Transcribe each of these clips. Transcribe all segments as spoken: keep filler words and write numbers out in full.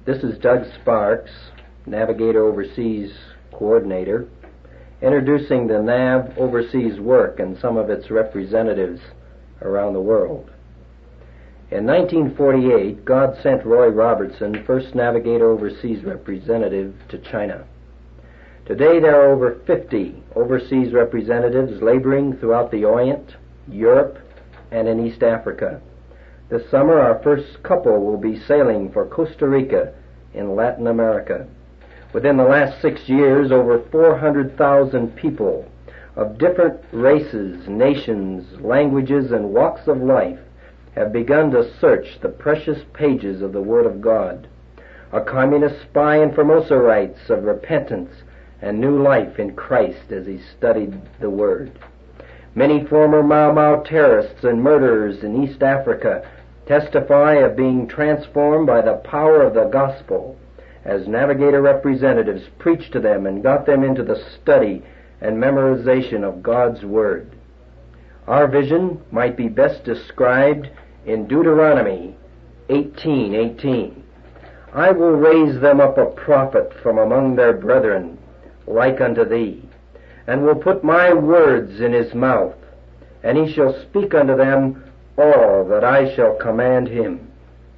This is Doug Sparks, Navigator Overseas Coordinator, introducing the N A V Overseas work and some of its representatives around the world. In nineteen forty-eight, God sent Roy Robertson, first Navigator Overseas representative, to China. Today there are over fifty overseas representatives laboring throughout the Orient, Europe, and in East Africa. This summer our first couple will be sailing for Costa Rica in Latin America. Within the last six years, over four hundred thousand people of different races, nations, languages, and walks of life have begun to search the precious pages of the Word of God. A communist spy in Formosa writes of repentance and new life in Christ as he studied the Word. Many former Mau Mau terrorists and murderers in East Africa testify of being transformed by the power of the gospel as Navigator representatives preached to them and got them into the study and memorization of God's Word. Our vision might be best described in Deuteronomy eighteen eighteen. I will raise them up a prophet from among their brethren, like unto thee, and will put my words in his mouth, and he shall speak unto them all that I shall command him.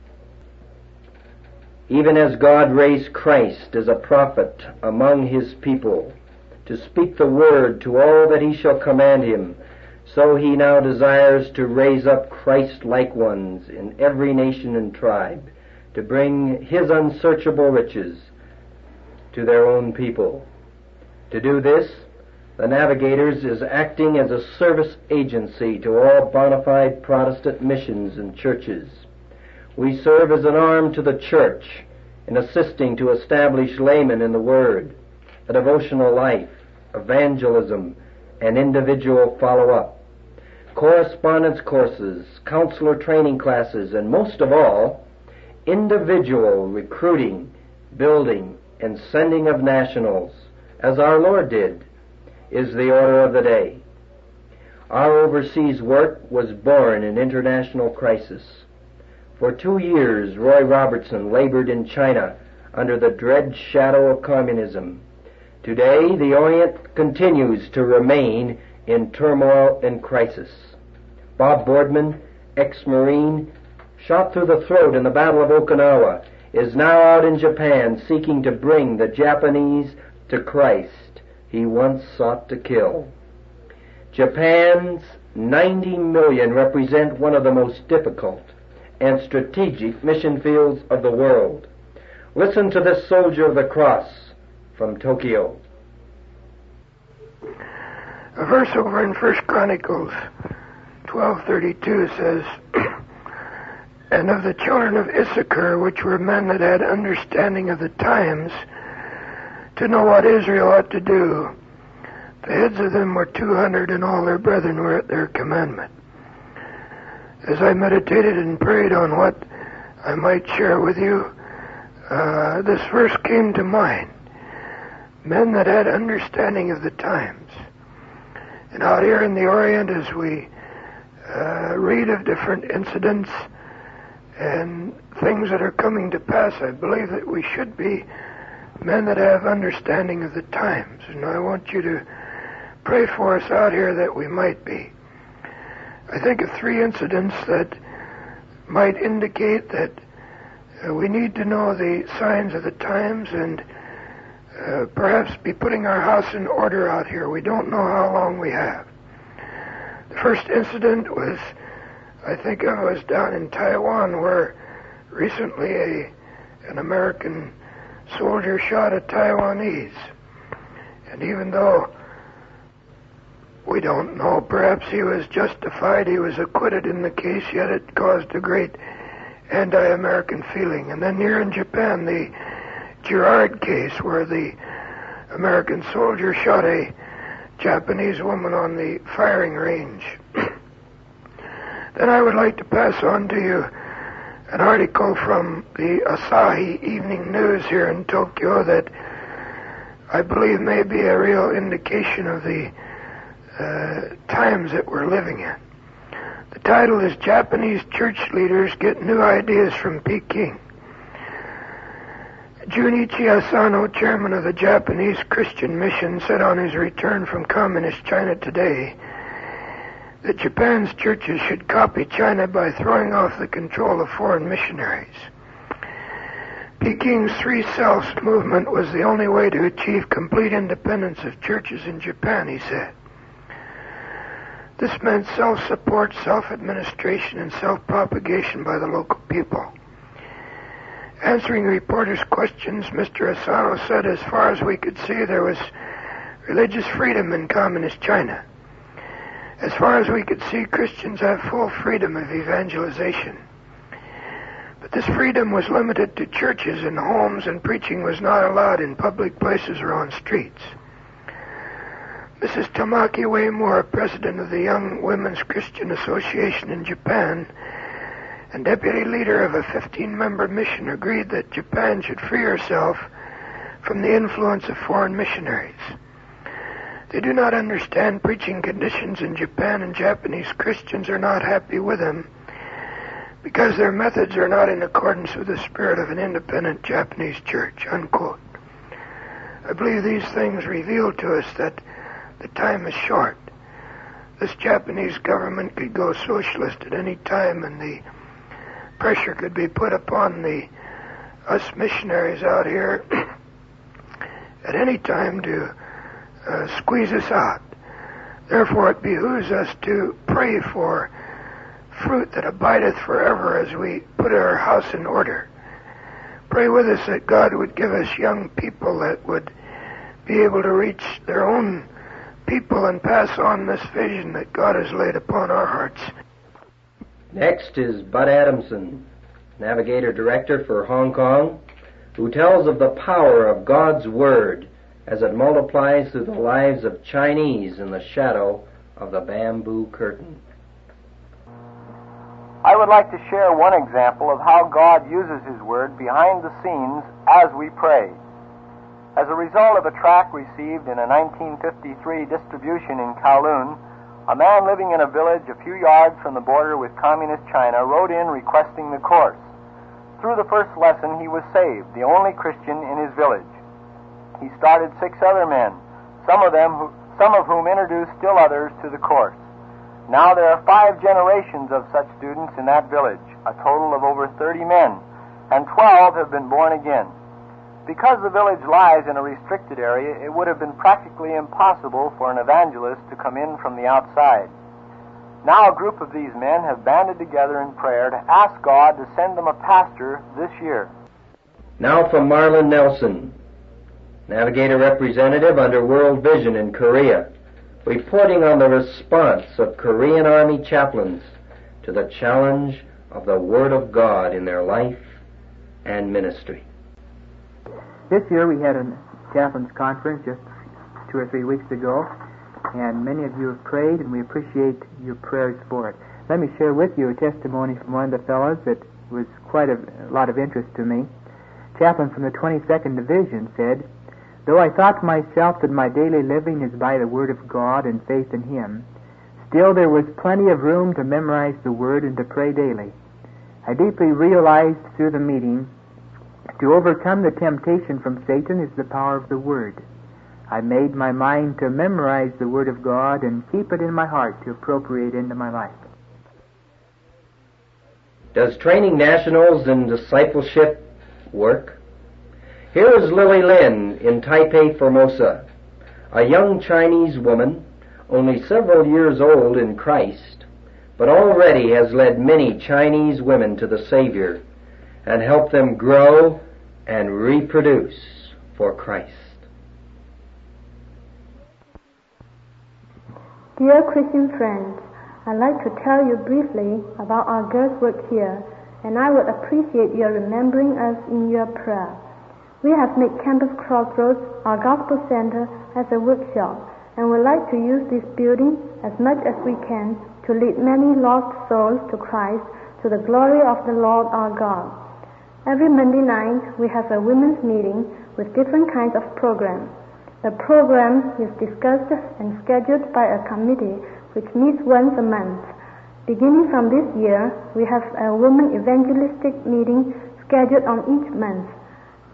Even as God raised Christ as a prophet among his people, to speak the word to all that he shall command him, so he now desires to raise up Christ-like ones in every nation and tribe, to bring his unsearchable riches to their own people. To do this, the Navigators is acting as a service agency to all bona fide Protestant missions and churches. We serve as an arm to the church in assisting to establish laymen in the Word, a devotional life, evangelism, and individual follow-up, correspondence courses, counselor training classes, and most of all, individual recruiting, building, and sending of nationals, as our Lord did, is the order of the day. Our overseas work was born in international crisis. For two years, Roy Robertson labored in China under the dread shadow of communism. Today, the Orient continues to remain in turmoil and crisis. Bob Boardman, ex-Marine, shot through the throat in the Battle of Okinawa, is now out in Japan seeking to bring the Japanese to Christ he once sought to kill. Japan's ninety million represent one of the most difficult and strategic mission fields of the world. Listen to this soldier of the cross from Tokyo. A verse over in First Chronicles twelve thirty-two says, And of the children of Issachar, which were men that had understanding of the times, to know what Israel ought to do, the heads of them were two hundred, and all their brethren were at their commandment. As I meditated and prayed on what I might share with you, uh, this verse came to mind. Men that had understanding of the times. And out here in the Orient, as we uh, read of different incidents and things that are coming to pass, I believe that we should be men that have understanding of the times. And I want you to pray for us out here that we might be. I think of three incidents that might indicate that uh, we need to know the signs of the times and uh, perhaps be putting our house in order out here. We don't know how long we have. The first incident was, I think it was down in Taiwan, where recently a an American soldier shot a Taiwanese. And even though we don't know, perhaps he was justified, he was acquitted in the case, yet it caused a great anti-American feeling. And then here in Japan, the Girard case, where the American soldier shot a Japanese woman on the firing range. Then I would like to pass on to you an article from the Asahi Evening News here in Tokyo that I believe may be a real indication of the uh, times that we're living in. The title is Japanese Church Leaders Get New Ideas from Peking. Junichi Asano, chairman of the Japanese Christian Mission, said on his return from Communist China today that Japan's churches should copy China by throwing off the control of foreign missionaries. Peking's Three Selves movement was the only way to achieve complete independence of churches in Japan, he said. This meant self-support, self-administration, and self-propagation by the local people. Answering reporters' questions, Mister Asano said, as far as we could see, there was religious freedom in Communist China. As far as we could see, Christians have full freedom of evangelization. But this freedom was limited to churches and homes, and preaching was not allowed in public places or on streets. Missus Tamaki Waymore, president of the Young Women's Christian Association in Japan and deputy leader of a fifteen-member mission, agreed that Japan should free herself from the influence of foreign missionaries. They do not understand preaching conditions in Japan, and Japanese Christians are not happy with them because their methods are not in accordance with the spirit of an independent Japanese church, unquote. I believe these things reveal to us that the time is short. This Japanese government could go socialist at any time, and the pressure could be put upon the us missionaries out here at any time to uh, squeeze us out. Therefore, it behooves us to pray for fruit that abideth forever as we put our house in order. Pray with us that God would give us young people that would be able to reach their own people and pass on this vision that God has laid upon our hearts. Next is Bud Adamson, Navigator Director for Hong Kong, who tells of the power of God's Word as it multiplies through the lives of Chinese in the shadow of the bamboo curtain. I would like to share one example of how God uses His Word behind the scenes as we pray. As a result of a tract received in a nineteen fifty-three distribution in Kowloon, a man living in a village a few yards from the border with Communist China wrote in requesting the course. Through the first lesson, he was saved, the only Christian in his village. He started six other men, some of them, who, some of whom introduced still others to the course. Now there are five generations of such students in that village, a total of over thirty men, and twelve have been born again. Because the village lies in a restricted area, it would have been practically impossible for an evangelist to come in from the outside. Now a group of these men have banded together in prayer to ask God to send them a pastor this year. Now from Marlon Nelson, Navigator Representative under World Vision in Korea, reporting on the response of Korean Army chaplains to the challenge of the Word of God in their life and ministry. This year we had a chaplains conference just two or three weeks ago, and many of you have prayed, and we appreciate your prayers for it. Let me share with you a testimony from one of the fellows that was quite a, a lot of interest to me. A chaplain from the twenty-second Division said, "Though I thought myself that my daily living is by the Word of God and faith in Him, still there was plenty of room to memorize the Word and to pray daily. I deeply realized through the meeting to overcome the temptation from Satan is the power of the Word. I made my mind to memorize the Word of God and keep it in my heart to appropriate into my life." Does training nationals in discipleship work? Here is Lily Lin in Taipei, Formosa, a young Chinese woman, only several years old in Christ, but already has led many Chinese women to the Savior and helped them grow and reproduce for Christ. Dear Christian friends, I'd like to tell you briefly about our girls' work here, and I would appreciate your remembering us in your prayer. We have made Campus Crossroads our gospel center as a workshop, and would like to use this building as much as we can to lead many lost souls to Christ to the glory of the Lord our God. Every Monday night we have a women's meeting with different kinds of programs. The program is discussed and scheduled by a committee which meets once a month. Beginning from this year, we have a women evangelistic meeting scheduled on each month.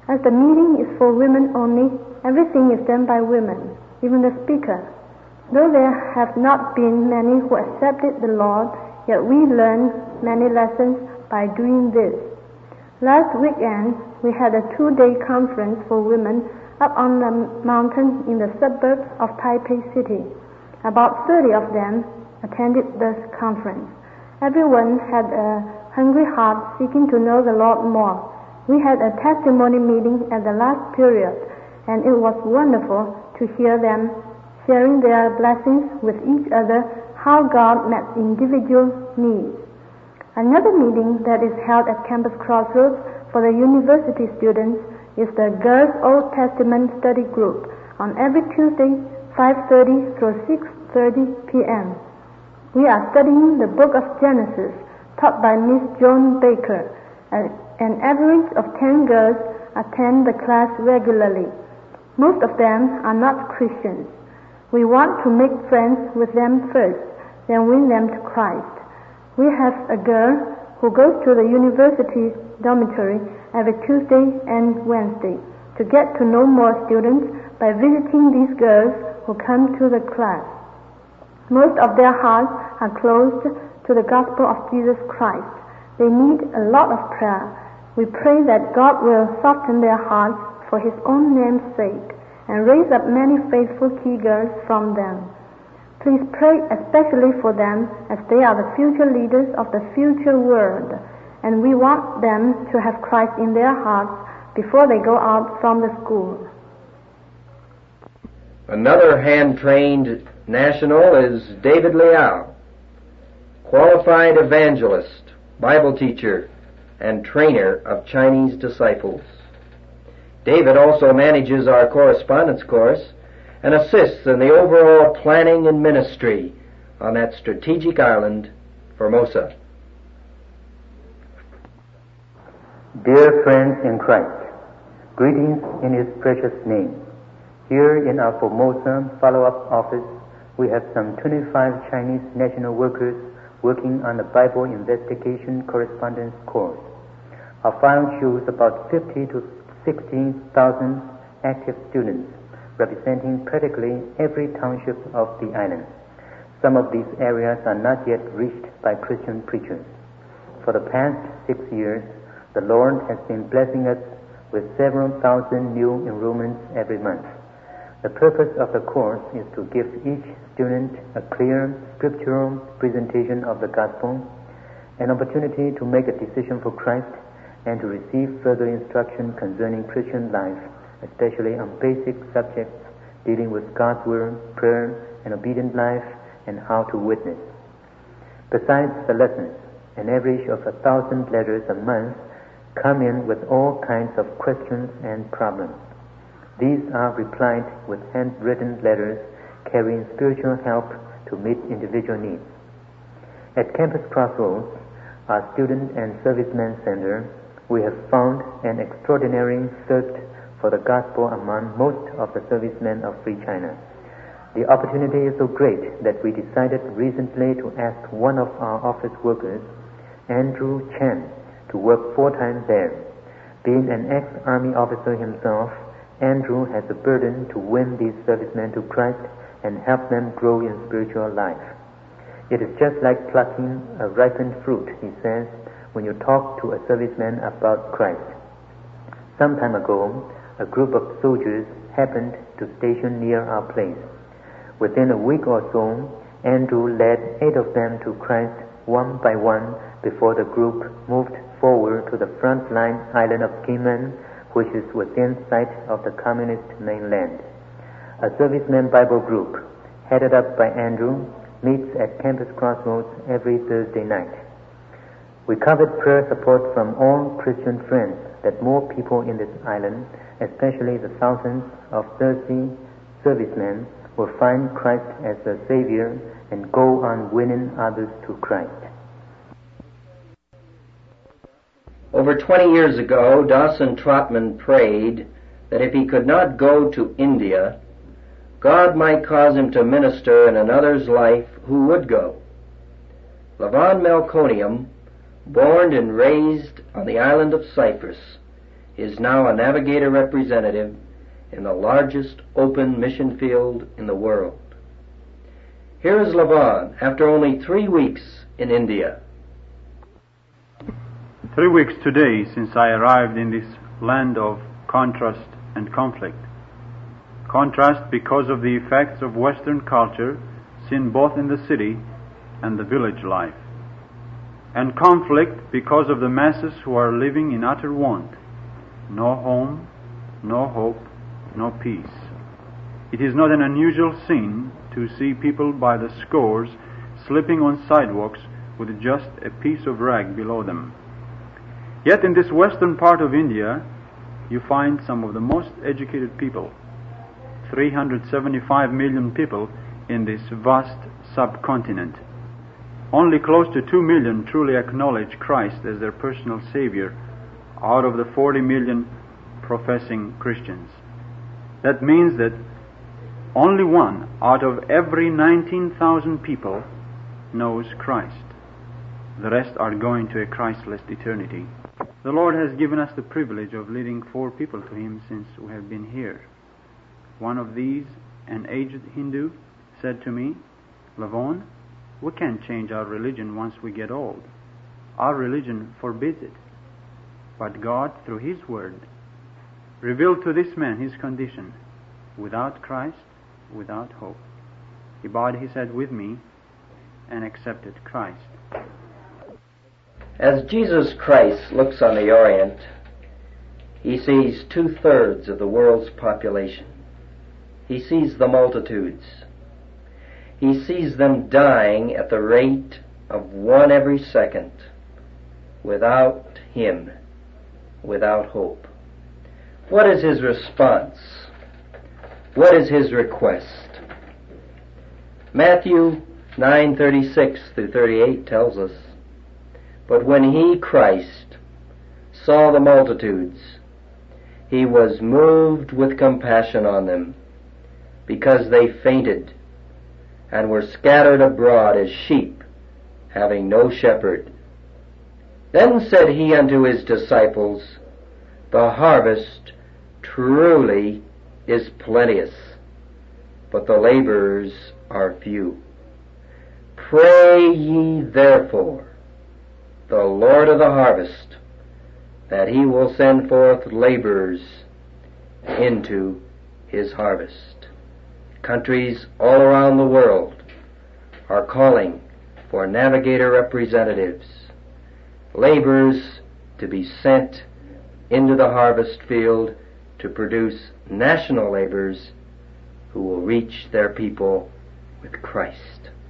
As the meeting is for women only, everything is done by women, even the speaker. Though there have not been many who accepted the Lord, yet we learned many lessons by doing this. Last weekend, we had a two-day conference for women up on the mountain in the suburbs of Taipei City. About thirty of them attended this conference. Everyone had a hungry heart seeking to know the Lord more. We had a testimony meeting at the last period, and it was wonderful to hear them sharing their blessings with each other, how God met individual needs. Another meeting that is held at Campus Crossroads for the university students is the Girls Old Testament Study Group on every Tuesday, five thirty through six thirty p.m. We are studying the book of Genesis, taught by Miss Joan Baker. An average of ten girls attend the class regularly. Most of them are not Christians. We want to make friends with them first, then win them to Christ. We have a girl who goes to the university dormitory every Tuesday and Wednesday to get to know more students by visiting these girls who come to the class. Most of their hearts are closed to the gospel of Jesus Christ. They need a lot of prayer. We pray that God will soften their hearts for His own name's sake and raise up many faithful key girls from them. Please pray especially for them, as they are the future leaders of the future world, and we want them to have Christ in their hearts before they go out from the school. Another hand-trained national is David Liao, qualified evangelist, Bible teacher, and trainer of Chinese disciples. David also manages our correspondence course and assists in the overall planning and ministry on that strategic island, Formosa. Dear friends in Christ, greetings in His precious name. Here in our Formosa follow-up office, we have some twenty-five Chinese national workers working on the Bible investigation correspondence course. Our file shows about fifty to sixty thousand active students, representing practically every township of the island. Some of these areas are not yet reached by Christian preachers. For the past six years, the Lord has been blessing us with several thousand new enrollments every month. The purpose of the course is to give each student a clear scriptural presentation of the gospel, an opportunity to make a decision for Christ, and to receive further instruction concerning Christian life, especially on basic subjects dealing with God's word, prayer, and obedient life, and how to witness. Besides the lessons, an average of a thousand letters a month come in with all kinds of questions and problems. These are replied with handwritten letters carrying spiritual help to meet individual needs. At Campus Crossroads, our Student and Servicemen Center, we have found an extraordinary thirst for the gospel among most of the servicemen of Free China. The opportunity is so great that we decided recently to ask one of our office workers, Andrew Chen, to work full-time there. Being an ex-army officer himself, Andrew has a burden to win these servicemen to Christ and help them grow in spiritual life. It is just like plucking a ripened fruit, he says, when you talk to a serviceman about Christ. Some time ago, a group of soldiers happened to station near our place. Within a week or so, Andrew led eight of them to Christ one by one before the group moved forward to the front line island of Kinmen, which is within sight of the communist mainland. A serviceman Bible group, headed up by Andrew, meets at Campus Crossroads every Thursday night. We covered prayer support from all Christian friends that more people in this island, especially the thousands of thirsty servicemen, will find Christ as their Savior and go on winning others to Christ. Over twenty years ago, Dawson Trotman prayed that if he could not go to India, God might cause him to minister in another's life who would go. Levon Melconium, born and raised on the island of Cyprus, is now a navigator representative in the largest open mission field in the world. Here is Lavon after only three weeks in India. Three weeks today since I arrived in this land of contrast and conflict. Contrast because of the effects of Western culture seen both in the city and the village life. And conflict because of the masses who are living in utter want. No home, no hope, no peace. It is not an unusual scene to see people by the scores sleeping on sidewalks with just a piece of rag below them. Yet in this western part of India, you find some of the most educated people. three hundred seventy-five million people in this vast subcontinent. Only close to two million truly acknowledge Christ as their personal Savior out of the forty million professing Christians. That means that only one out of every nineteen thousand people knows Christ. The rest are going to a Christless eternity. The Lord has given us the privilege of leading four people to Him since we have been here. One of these, an aged Hindu, said to me, "Lavon, we can't change our religion once we get old. Our religion forbids it." But God, through His Word, revealed to this man his condition, without Christ, without hope. He bowed his head with me and accepted Christ. As Jesus Christ looks on the Orient, He sees two-thirds of the world's population. He sees the multitudes. He sees them dying at the rate of one every second, without Him, without hope. What is His response? What is His request? Matthew nine thirty-six through thirty-eight tells us, "But when He, Christ, saw the multitudes, He was moved with compassion on them, because they fainted, and were scattered abroad as sheep, having no shepherd. Then said He unto His disciples, The harvest truly is plenteous, but the laborers are few. Pray ye therefore the Lord of the harvest, that He will send forth laborers into His harvest." Countries all around the world are calling for navigator representatives, laborers to be sent into the harvest field to produce national laborers who will reach their people with Christ.